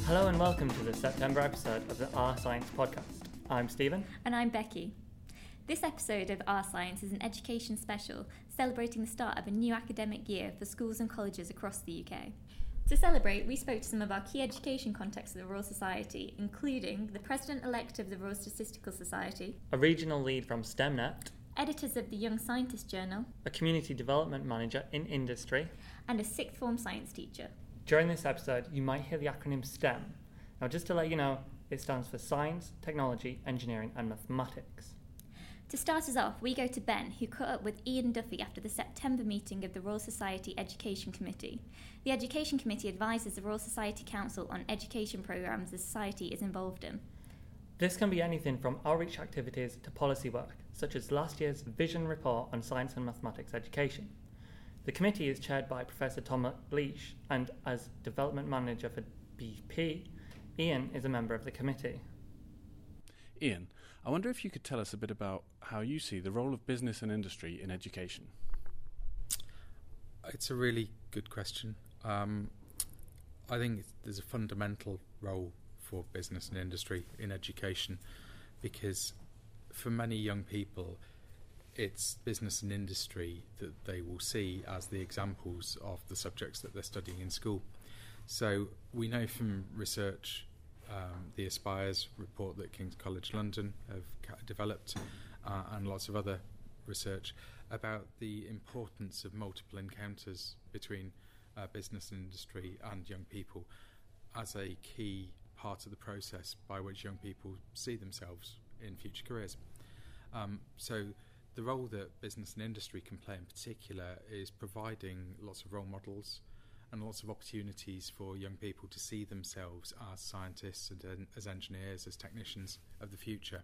Hello and welcome to the September episode of the Our Science podcast. I'm Stephen. And I'm Becky. This episode of Our Science is an education special celebrating the start of a new academic year for schools and colleges across the UK. To celebrate, we spoke to some of our key education contacts of the Royal Society, including the President-elect of the Royal Statistical Society, A regional lead from STEMnet, editors of the Young Scientist Journal, a community development manager in industry, and a sixth form science teacher. During this episode, you might hear the acronym STEM. Now, just to let you know, it stands for Science, Technology, Engineering and Mathematics. To start us off, we go to Ben, who caught up with Ian Duffy after the September meeting of the Royal Society Education Committee. The Education Committee advises the Royal Society Council on education programmes the Society is involved in. This can be anything from outreach activities to policy work, such as last year's Vision Report on Science and Mathematics Education. The committee is chaired by Professor Tom McLeish, and as Development Manager for BP, Ian is a member of the committee. Ian, I wonder if you could tell us a bit about how you see the role of business and industry in education. It's a really good question. I think there's a fundamental role for business and industry in education because for many young people it's business and industry that they will see as the examples of the subjects that they're studying in school. So we know from research, the Aspires report that King's College London have developed and lots of other research about the importance of multiple encounters between business and industry and young people as a key part of the process by which young people see themselves in future careers. So the role that business and industry can play in particular is providing lots of role models and lots of opportunities for young people to see themselves as scientists and as engineers, as technicians of the future.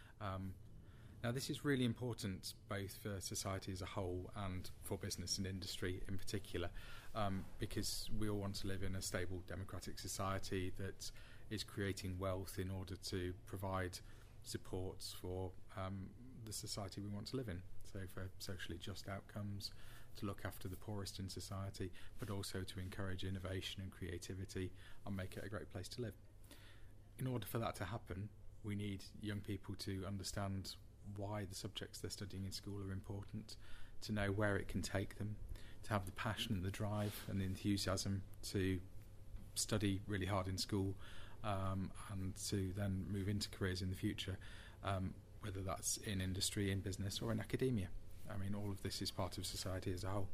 Now this is really important both for society as a whole and for business and industry in particular, because we all want to live in a stable democratic society that is creating wealth in order to provide supports for the society we want to live in. So for socially just outcomes, to look after the poorest in society, but also to encourage innovation and creativity and make it a great place to live. In order for that to happen, we need young people to understand why the subjects they're studying in school are important, to know where it can take them, to have the passion and the drive and the enthusiasm to study really hard in school and to then move into careers in the future, whether that's in industry, in business or in academia. I mean, all of this is part of society as a whole.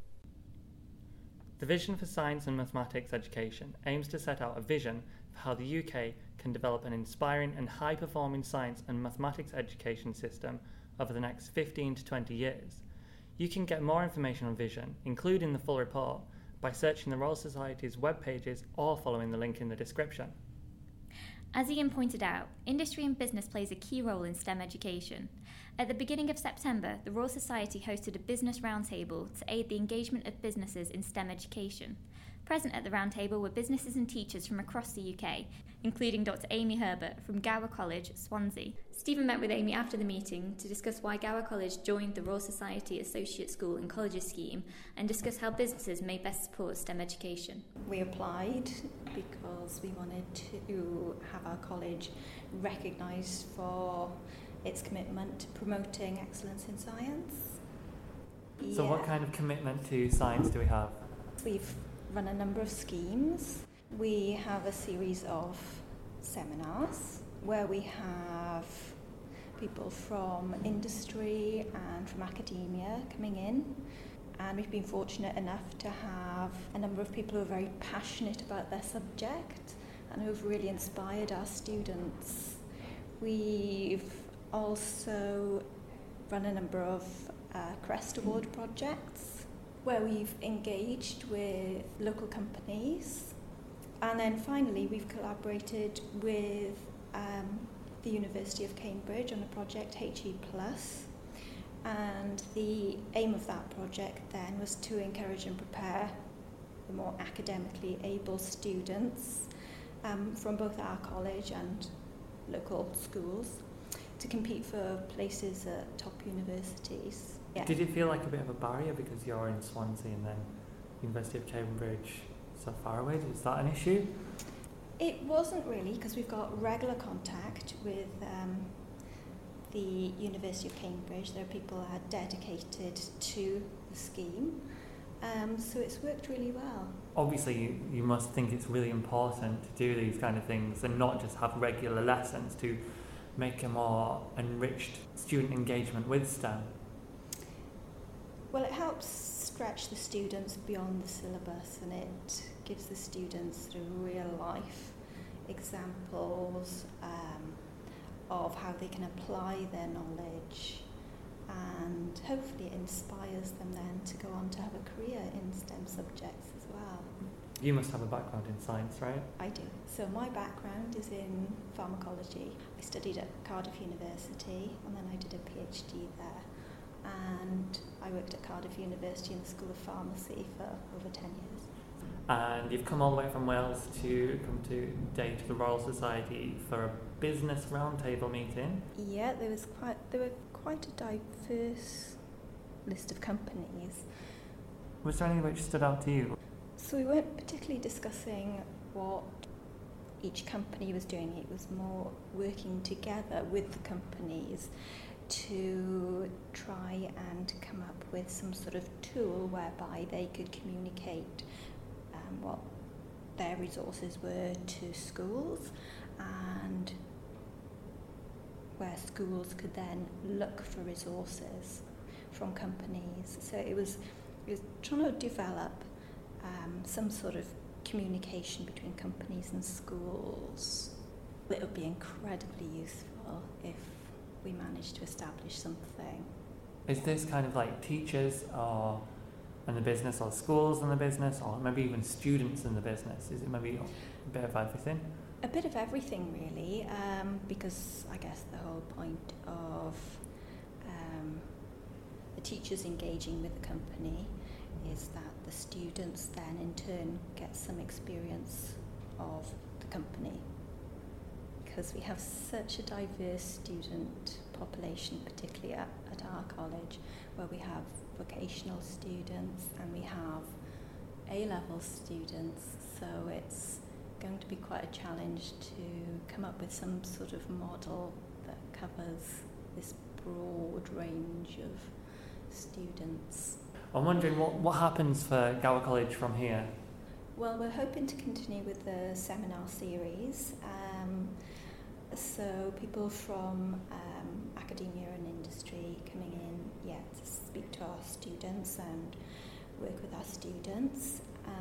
The Vision for Science and Mathematics Education aims to set out a vision for how the UK can develop an inspiring and high-performing science and mathematics education system over the next 15 to 20 years. You can get more information on Vision, including the full report, by searching the Royal Society's web pages or following the link in the description. As Ian pointed out, industry and business plays a key role in STEM education. At the beginning of September, the Royal Society hosted a business roundtable to aid the engagement of businesses in STEM education. Present at the roundtable were businesses and teachers from across the UK, including Dr. Amy Herbert from Gower College, Swansea. Stephen met with Amy after the meeting to discuss why Gower College joined the Royal Society Associate School and Colleges scheme and discuss how businesses may best support STEM education. We applied because we wanted to have our college recognised for its commitment to promoting excellence in science. So what kind of commitment to science do we have? We've run a number of schemes. We have a series of seminars where we have people from industry and from academia coming in, and we've been fortunate enough to have a number of people who are very passionate about their subject and who've really inspired our students. We've also run a number of Crest Award projects where we've engaged with local companies, and then finally we've collaborated with the University of Cambridge on a project HE+, and the aim of that project then was to encourage and prepare the more academically able students from both our college and local schools to compete for places at top universities. Yeah. Did it feel like a bit of a barrier because you're in Swansea and then University of Cambridge so far away? Is that an issue? It wasn't really, because we've got regular contact with the University of Cambridge. There are people that are dedicated to the scheme, so it's worked really well. Obviously, you must think it's really important to do these kind of things and not just have regular lessons to make a more enriched student engagement with STEM. Well, it helps stretch the students beyond the syllabus, and it gives the students sort of real life examples of how they can apply their knowledge, and hopefully it inspires them then to go on to have a career in STEM subjects as well. You must have a background in science, right? I do. So my background is in pharmacology. I studied at Cardiff University and then I did a PhD there. And I worked at Cardiff University in the School of Pharmacy for over 10 years. And you've come all the way from Wales to come today to the Royal Society for a business roundtable meeting. Yeah, there were quite a diverse list of companies. Was there anything which stood out to you? So we weren't particularly discussing what each company was doing. It was more working together with the companies to try and come up with some sort of tool whereby they could communicate what their resources were to schools, and where schools could then look for resources from companies. So it was trying to develop some sort of communication between companies and schools. It would be incredibly useful if we managed to establish something. Is this kind of like teachers or in the business, or schools in the business, or maybe even students in the business? Is it maybe a bit of everything? A bit of everything really, because I guess the whole point of the teachers engaging with the company is that the students then in turn get some experience of the company, because we have such a diverse student population, particularly at our college, where we have vocational students and we have A-level students, so it's going to be quite a challenge to come up with some sort of model that covers this broad range of students. I'm wondering what happens for Gower College from here? Well, we're hoping to continue with the seminar series. So people from academia and industry coming in, to speak to our students and work with our students.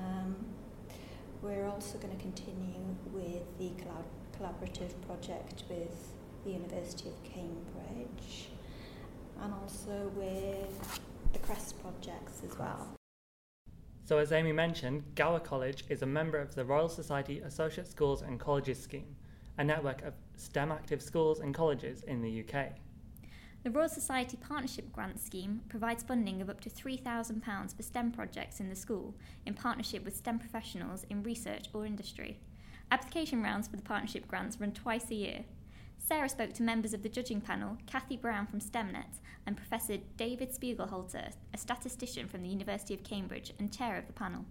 We're also going to continue with the collaborative project with the University of Cambridge, and also with the CREST projects as well. So as Amy mentioned, Gower College is a member of the Royal Society Associate Schools and Colleges scheme, a network of STEM active schools and colleges in the UK. The Royal Society Partnership Grant Scheme provides funding of up to £3,000 for STEM projects in the school in partnership with STEM professionals in research or industry. Application rounds for the partnership grants run twice a year. Sarah spoke to members of the judging panel, Kathy Brown from STEMnet and Professor David Spiegelhalter, a statistician from the University of Cambridge and chair of the panel.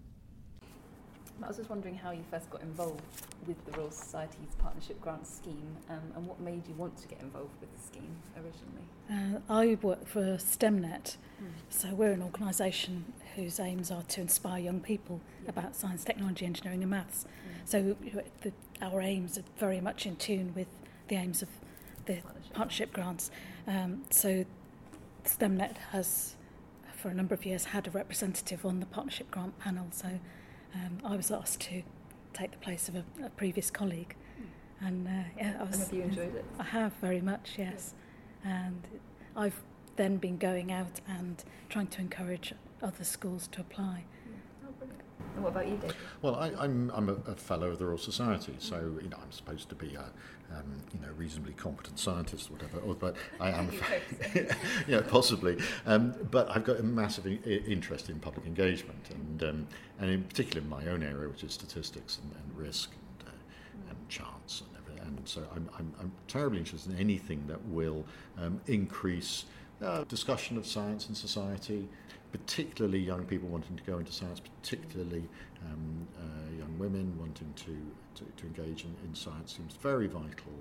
I was just wondering how you first got involved with the Royal Society's Partnership Grant Scheme, and what made you want to get involved with the scheme originally? I work for STEMnet, so we're an organisation whose aims are to inspire young people about science, technology, engineering and maths. So our aims are very much in tune with the aims of the partnership grants. So STEMnet has, for a number of years, had a representative on the partnership grant panel, so I was asked to take the place of a previous colleague, and have you enjoyed it? I have very much, yes, and I've then been going out and trying to encourage other schools to apply. And what about you, David? Well, I'm a fellow of the Royal Society, so I'm supposed to be a reasonably competent scientist or whatever, but I am, possibly. But I've got a massive interest in public engagement, and in particular in my own area, which is statistics and risk and chance and everything. And so I'm terribly interested in anything that will increase discussion of science in society, particularly young people wanting to go into science, particularly young women wanting to engage in science, seems very vital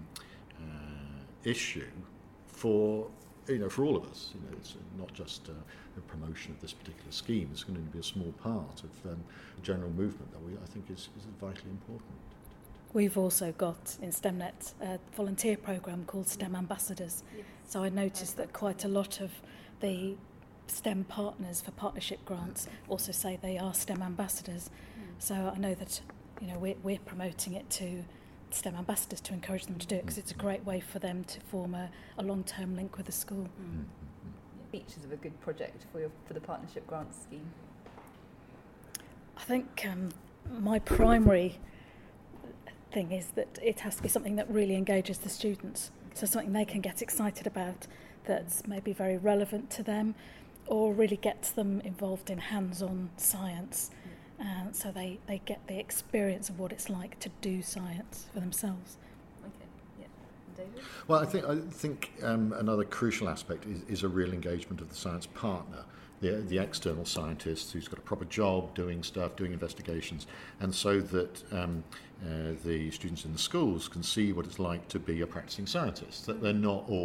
issue for all of us. It's not just the promotion of this particular scheme. It's going to be a small part of the general movement that I think is vitally important. We've also got in STEMnet a volunteer programme called STEM Ambassadors. Yes. So I noticed that quite a lot of the STEM partners for partnership grants also say they are STEM ambassadors. So I know that we're promoting it to STEM ambassadors to encourage them to do it, because it's a great way for them to form a long-term link with the school. Features of a good project for the partnership grants scheme? I think my primary thing is that it has to be something that really engages the students, so something they can get excited about, that's maybe very relevant to them, or really gets them involved in hands-on science, so they get the experience of what it's like to do science for themselves. Okay, yeah. David? Well, I think another crucial aspect is a real engagement of the science partner, the external scientist who's got a proper job doing stuff, doing investigations, and so that the students in the schools can see what it's like to be a practicing scientist, that they haven't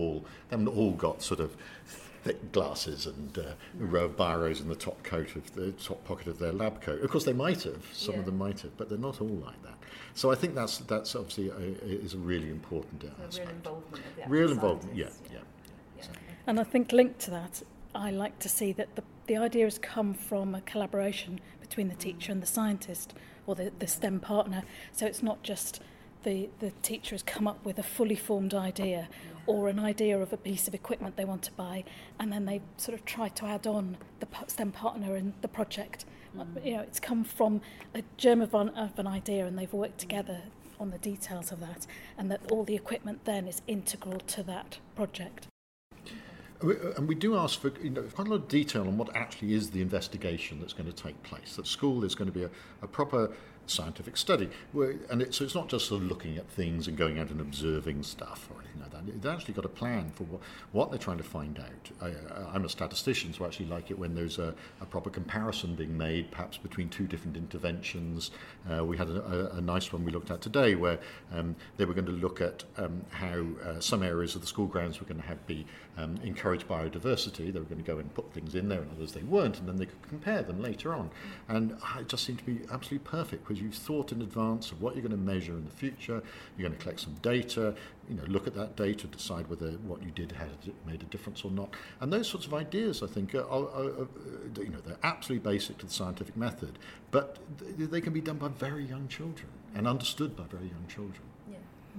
all got sort of thick glasses and a row of biros in the top pocket of their lab coat. Of course, they might have, some of them might have, but they're not all like that. So I think that's obviously is a really important aspect. Real involvement of the actual Real involvement, scientists. yeah. And I think linked to that, I like to see that the idea has come from a collaboration between the teacher and the scientist, or the STEM partner. So it's not just the teacher has come up with a fully formed idea or an idea of a piece of equipment they want to buy, and then they sort of try to add on the STEM partner in the project. It's come from a germ of an idea, and they've worked together on the details of that, and that all the equipment then is integral to that project. And we do ask for quite a lot of detail on what actually is the investigation that's going to take place. At school there's going to be a proper scientific study, so it's not just sort of looking at things and going out and observing stuff or anything like that. They've actually got a plan for what they're trying to find out. I'm a statistician, so I actually like it when there's a proper comparison being made, perhaps between two different interventions. We had a nice one we looked at today where they were going to look at how some areas of the school grounds were going to be encourage biodiversity. They were going to go and put things in there, and others they weren't, and then they could compare them later on. And it just seemed to be absolutely perfect, because you've thought in advance of what you're going to measure in the future. You're going to collect some data, look at that data, decide whether what you did had made a difference or not. And those sorts of ideas, I think, are they're absolutely basic to the scientific method, but they can be done by very young children and understood by very young children. Yeah.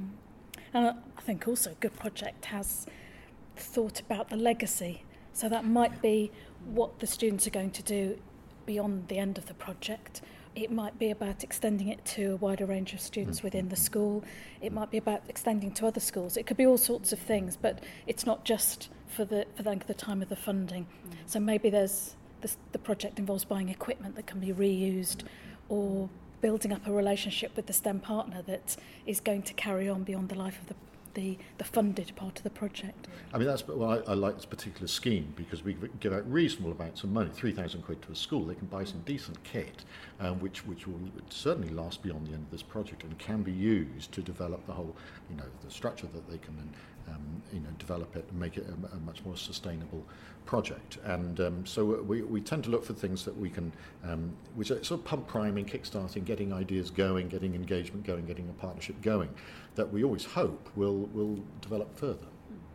And I think also a good project has thought about the legacy. So that might be what the students are going to do beyond the end of the project. It might be about extending it to a wider range of students within the school. It might be about extending to other schools. It could be all sorts of things, but it's not just for the time of the funding. So maybe the project involves buying equipment that can be reused, or building up a relationship with the STEM partner that is going to carry on beyond the life of the funded part of the project. I mean, I like this particular scheme, because we give out reasonable amounts of money, £3,000 to a school. They can buy some decent kit, which will certainly last beyond the end of this project, and can be used to develop the whole, the structure that they can then, develop it and make it a much more sustainable project. And so we tend to look for things that we can, which are sort of pump priming, kickstarting, getting ideas going, getting engagement going, getting a partnership going, that we always hope will develop further.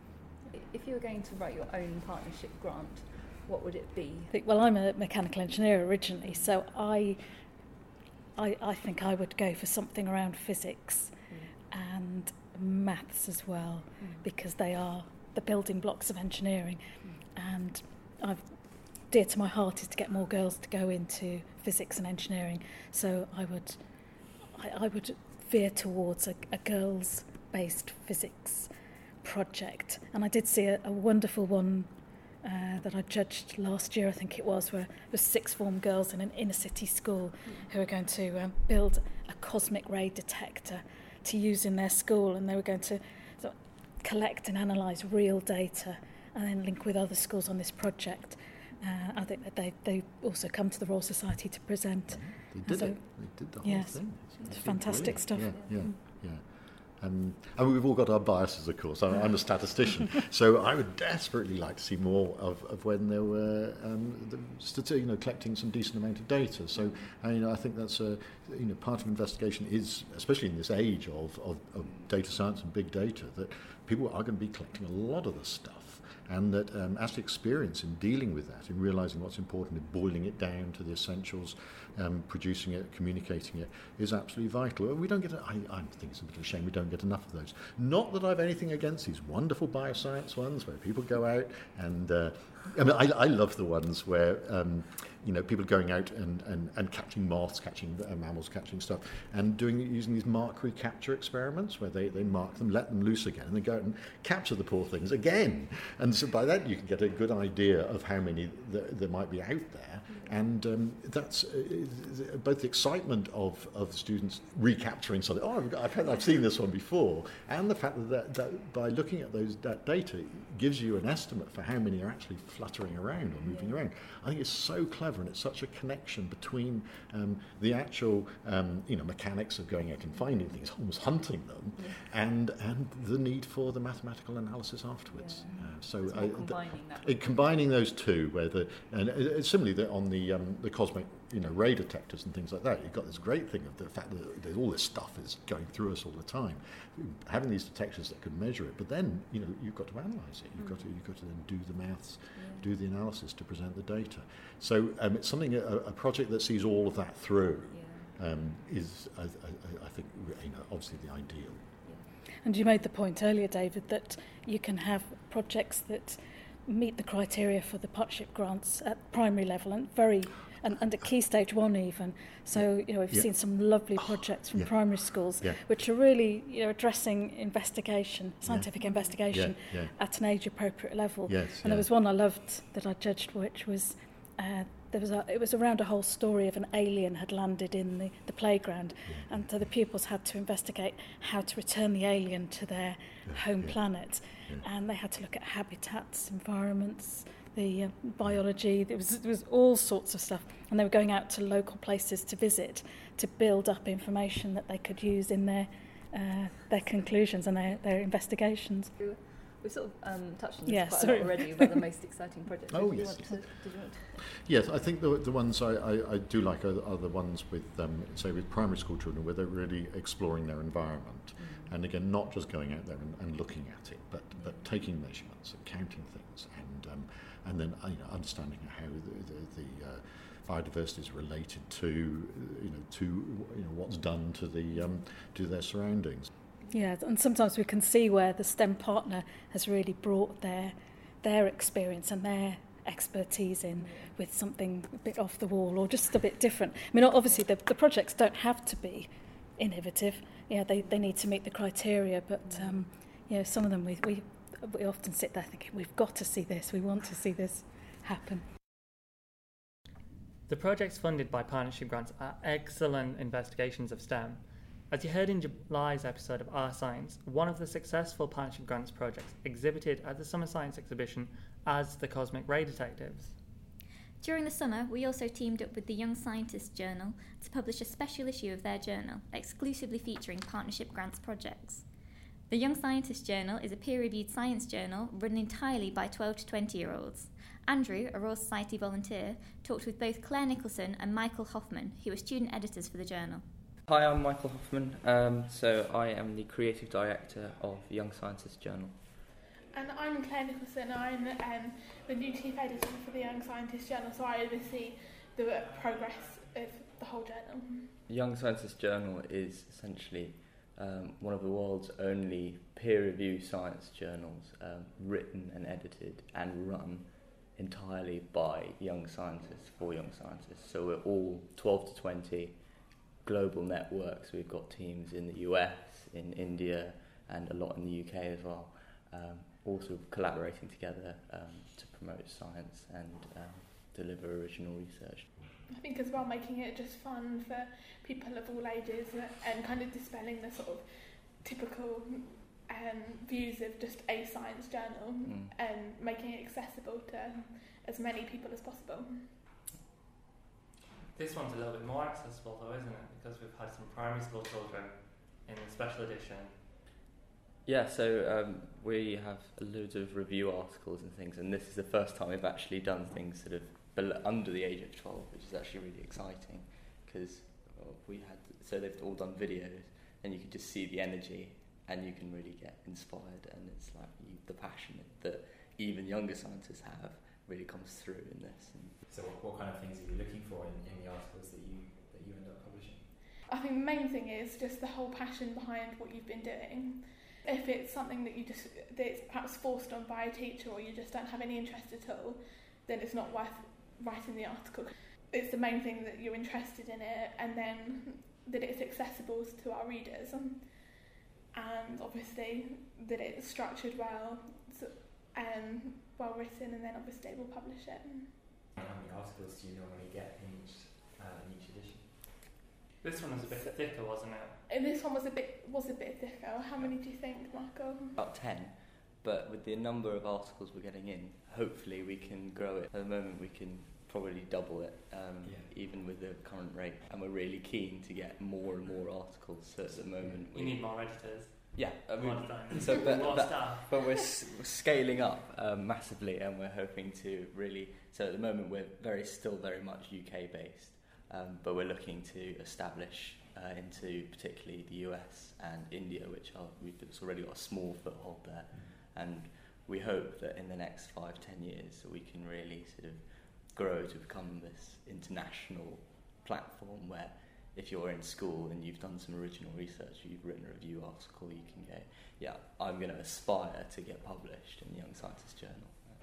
If you were going to write your own partnership grant, what would it be? Well, I'm a mechanical engineer originally, so I think I would go for something around physics and maths as well, because they are the building blocks of engineering. And dear to my heart is to get more girls to go into physics and engineering. So I would veer towards a girls-based physics project. And I did see a wonderful one that I judged last year, I think it was, where it was sixth form girls in an inner city school who were going to build a cosmic ray detector to use in their school, and they were going to sort of collect and analyse real data and then link with other schools on this project. I think that they also come to the Royal Society to present. They did it. They did the whole thing. It's fantastic stuff. Yeah. And we've all got our biases, of course. I'm a statistician, so I would desperately like to see more of when there were collecting some decent amount of data. So I think that's part of investigation is, especially in this age of data science and big data, that people are going to be collecting a lot of this stuff. And that actually experience in dealing with that, in realising what's important, in boiling it down to the essentials, producing it, communicating it, is absolutely vital. We don't get, I think it's a bit of a shame we don't get enough of those. Not that I've anything against these wonderful bioscience ones where people go out and, I love the ones where, people are going out and catching moths, catching mammals, catching stuff, and using these mark recapture experiments where they mark them, let them loose again, and then go out and capture the poor things again. And so by that you can get a good idea of how many there might be out there. And that's both the excitement of the students recapturing something. Oh, I've seen this one before, and the fact that by looking at that data gives you an estimate for how many are actually fluttering around or moving around. I think it's so clever, and it's such a connection between the actual mechanics of going out and finding things, almost hunting them, and the need for the mathematical analysis afterwards. Combining those two, similarly on the cosmic ray detectors and things like that, you've got this great thing of the fact that all this stuff is going through us all the time. Having these detectors that can measure it, but then you've got to analyse it. You've got to then do the maths, do the analysis to present the data. So it's something, a project that sees all of that through is, I think, obviously the ideal. And you made the point earlier, David, that you can have projects that meet the criteria for the partnership grants at primary level and at Key Stage 1 even. So, we've seen some lovely projects from primary schools which are really, addressing scientific investigation at an age-appropriate level. There was one I loved that I judged, which was it was around a whole story of an alien had landed in the playground, and so the pupils had to investigate how to return the alien to their home planet, and they had to look at habitats, environments, the biology. There was all sorts of stuff, and they were going out to local places to visit to build up information that they could use in their conclusions and their investigations. We've sort of touched on this quite a lot already about the most exciting projects. Oh, yes. Yes, I think the ones I do like are the ones with, with primary school children, where they're really exploring their environment. And again, not just going out there and looking at it, but taking measurements and counting things, and then understanding how the biodiversity is related to what's done to their surroundings. Yeah, and sometimes we can see where the STEM partner has really brought their experience and their expertise in with something a bit off the wall or just a bit different. I mean, obviously the projects don't have to be innovative. They need to meet the criteria, but some of them we often sit there thinking, we've got to see this, we want to see this happen. The projects funded by partnership grants are excellent investigations of STEM. As you heard in July's episode of Our Science, one of the successful partnership grants projects exhibited at the Summer Science Exhibition as the Cosmic Ray Detectives. During the summer, we also teamed up with the Young Scientists Journal to publish a special issue of their journal, exclusively featuring partnership grants projects. The Young Scientists Journal is a peer-reviewed science journal run entirely by 12 to 20-year-olds. Andrew, a Royal Society volunteer, talked with both Claire Nicholson and Michael Hoffman, who are student editors for the journal. Hi, I'm Michael Hoffman. So I am the creative director of Young Scientists Journal. And I'm Claire Nicholson. I'm the new chief editor for the Young Scientists Journal, so I oversee the progress of the whole journal. Young Scientists Journal is essentially one of the world's only peer-reviewed science journals, written and edited and run entirely by young scientists for young scientists. So we're all 12 to 20 global networks. We've got teams in the US, in India, and a lot in the UK as well, also collaborating together to promote science and deliver original research. I think as well making it just fun for people of all ages and kind of dispelling the sort of typical views of just a science journal and making it accessible to as many people as possible. This one's a little bit more accessible though, isn't it? Because we've had some primary school children in the special edition. Yeah, so we have loads of review articles and things, and this is the first time we've actually done things sort of under the age of 12, which is actually really exciting, because they've all done videos, and you can just see the energy, and you can really get inspired, and it's like the passion that even younger scientists have really comes through in this. So what kind of things are you looking for in the articles that you end up publishing? I think the main thing is just the whole passion behind what you've been doing. If it's something that it's perhaps forced on by a teacher, or you just don't have any interest at all, then it's not worth writing the article. It's the main thing that you're interested in it, and then that it's accessible to our readers, and obviously that it's structured well and well written, and then obviously we'll publish it. How many articles do you normally get in each edition? This one was a bit thicker, wasn't it? And this one was a bit thicker. How many do you think, Michael? About 10, but with the number of articles we're getting in, hopefully we can grow it. At the moment we can probably double it, even with the current rate, and we're really keen to get more and more articles. So at the moment you need more editors. Yeah, more design. So more staff. But we're scaling up massively, and we're hoping to really. So at the moment we're still very much UK based, but we're looking to establish into particularly the US and India, we've already got a small foothold there, and we hope that in the next 5-10 years we can really sort of grow to become this international platform where if you're in school and you've done some original research, you've written a review article, you can go, yeah, I'm going to aspire to get published in the Young Scientist Journal.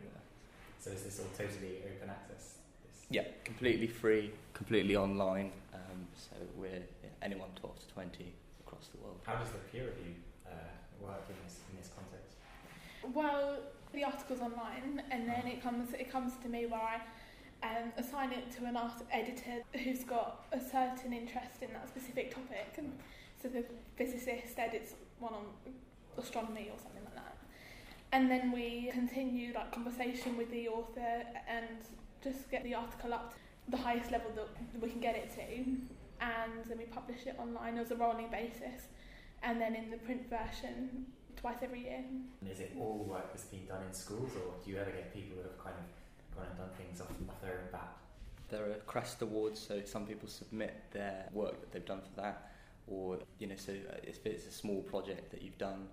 So is this all totally open access? Yeah, completely free, completely online, so we're anyone 12 to 20 across the world. How does the peer review work in this context? Well, the article's online, and then it comes to me where I assign it to an art editor who's got a certain interest in that specific topic. And so the physicist edits one on astronomy or something like that. And then we continue like conversation with the author and just get the article up to the highest level that we can get it to. And then we publish it online as a rolling basis. And then in the print version twice every year. And is it all work that's being done in schools, or do you ever get people who have kind of gone and done things off their own bat? There are Crest Awards, so some people submit their work that they've done for that, or so if it's a small project that you've done,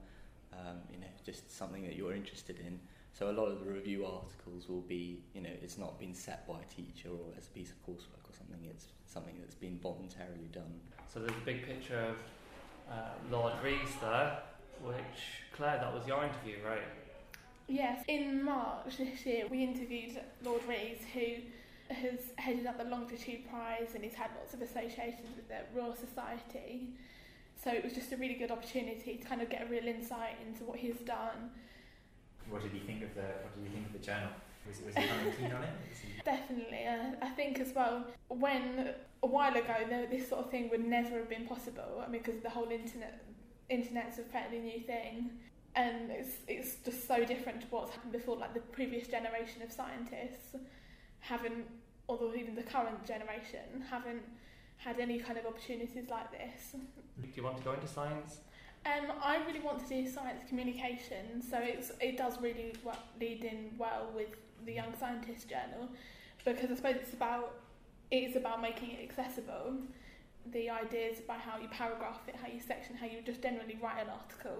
just something that you're interested in. So a lot of the review articles will be, it's not been set by a teacher or as a piece of coursework or something. It's something that's been voluntarily done. So there's a big picture of Lord Rees there, which, Claire, that was your interview, right? Yes, in March this year we interviewed Lord Rees, who has headed up the Longitude Prize, and he's had lots of associations with the Royal Society. So it was just a really good opportunity to kind of get a real insight into what he's done. What did you think of the journal? Was he kind of keen on it? Definitely. I think as well, when a while ago this sort of thing would never have been possible. I mean, because the whole internet's a fairly new thing, and it's just so different to what's happened before. Like the previous generation of scientists haven't, although even the current generation haven't had any kind of opportunities like this. Do you want to go into science? I really want to do science communication, so it does really lead in well with the Young Scientist Journal, because I suppose it's about making it accessible. The ideas about how you paragraph it, how you section, how you just generally write an article.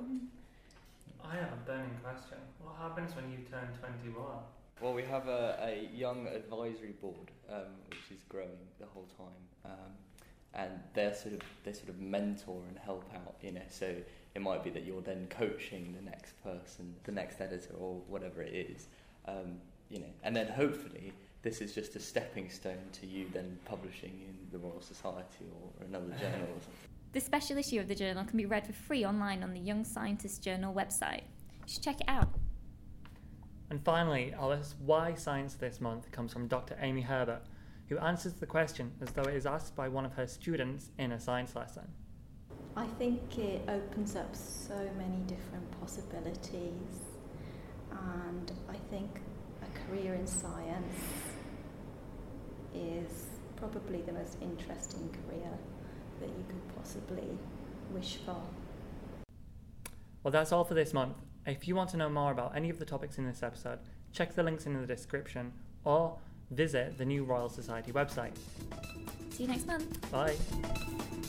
I have a burning question. What happens when you turn 21? Well, we have a young advisory board, which is growing the whole time, and they sort of mentor and help out. So it might be that you're then coaching the next person, the next editor, or whatever it is. And then hopefully this is just a stepping stone to you then publishing in the Royal Society or another journal or something. The special issue of the journal can be read for free online on the Young Scientist Journal website. You should check it out. And finally, Alice, why Science this month comes from Dr. Amy Herbert, who answers the question as though it is asked by one of her students in a science lesson. I think it opens up so many different possibilities, and I think a career in science is probably the most interesting career that you could possibly wish for. Well, that's all for this month. If you want to know more about any of the topics in this episode, check the links in the description or visit the new Royal Society website. See you next month. Bye.